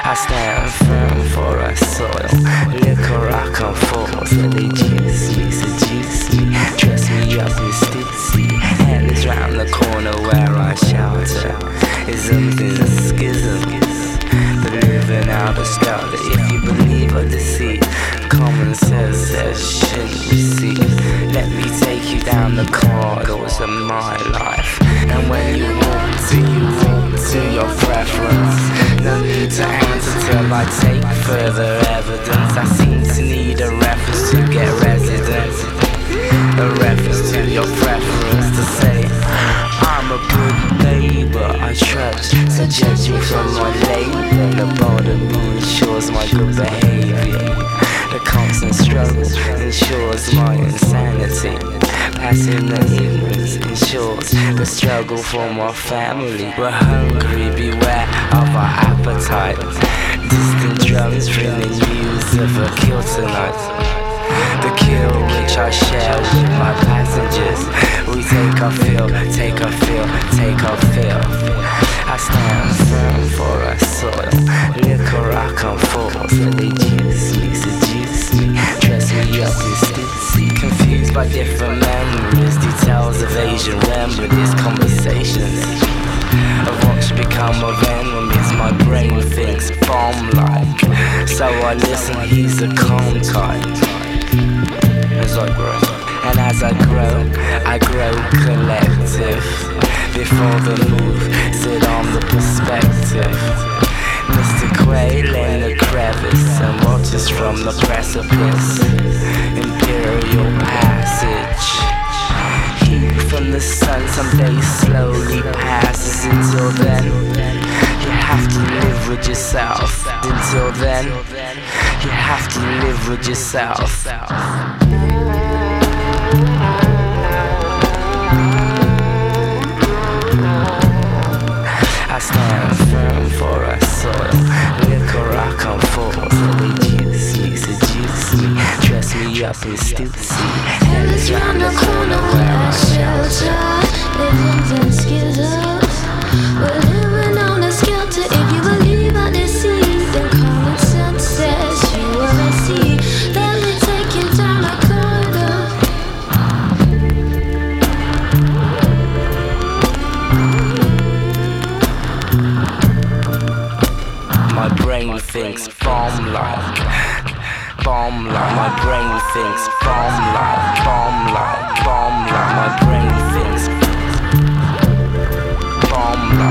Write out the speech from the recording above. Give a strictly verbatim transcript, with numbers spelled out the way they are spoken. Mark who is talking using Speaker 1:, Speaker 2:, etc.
Speaker 1: I stand firm for a soil. Liquor I come forth, but they juice me, seduce me, dress me up in stitsy. Hands round the corner where I shelter. Isms and schisms, but living out a scout. If you believe or deceit, common sense says shouldn't receive. Let me take you down the corridors of my life. And when you walk to, you walk to your preference. No need to answer till I take further evidence. I seem to need a reference to get residence. A reference to your preference to say I'm a good neighbor, I trust. So judge me from my labor. The bottom ensures my good behavior. The constant struggle ensures my insanity. Passing the ignorance ensures the struggle for my family. We're hungry, beware of our appetite. Distant drums bringing news of a kill tonight. The kill which I share with my passengers. We take our fill, take our fill, take our fill. I stand firm for a soil. Liquor I come forth, they juice me, seduce me, dress me up in stitsy. Confused by different memories, details of Asian remedies, conversations of what should become of enemies. My brain thinks bomb-like, so I listen, he's a calm type. As I grow, and as I grow, I grow collective. Before the move, sit on the perspective. Mister Quail in the crevice and watches from the precipice. Imperial passage. Heat from the sun someday slowly passes. Until then, you have to live with yourself. Until then, you have to live with yourself. I stand firm for a soil. Liquor I come forth, they juice me, seduce me, dress me up in stitsy. Hands round the corner where I shelter. Living in schisms, we're living on a skelter. If you believe I deceive, then common sense says you are a seed. Let me take you down the corridor. My brain thinks bomb-like, bomb-like. My brain thinks bomb-like, bomb-like, bomb-like. My brain thinks bomb-like.